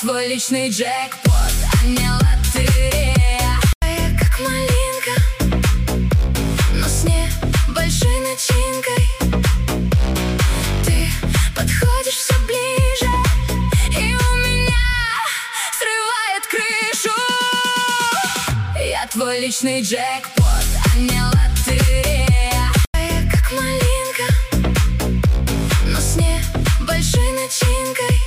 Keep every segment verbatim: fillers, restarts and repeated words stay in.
твой личный джекпот, а не лотерея. Я как малинка, но с небольшой начинкой. Ты подходишь все ближе, и у меня срывает крышу. Я твой личный джекпот, а не лотерея. Я как малинка, но с небольшой начинкой.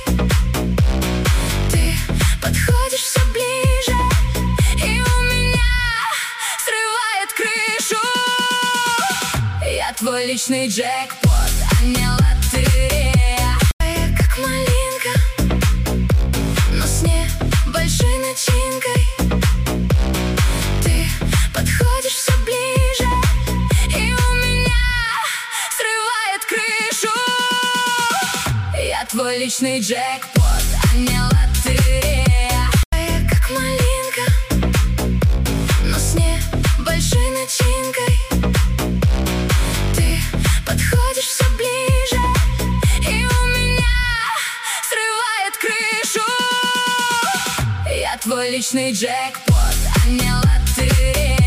Ты подходишь все ближе, и у меня срывает крышу. Я твой личный джекпот, а не лотерея. Я как малинка, но с небольшой начинкой. Ты подходишь все ближе, и у меня срывает крышу. Я твой личный джекпот, а не лотерея. Я как малинка, но с небольшой начинкой. Ты подходишь все ближе, и у меня срывает крышу. Я твой личный джекпот, а не лотерея.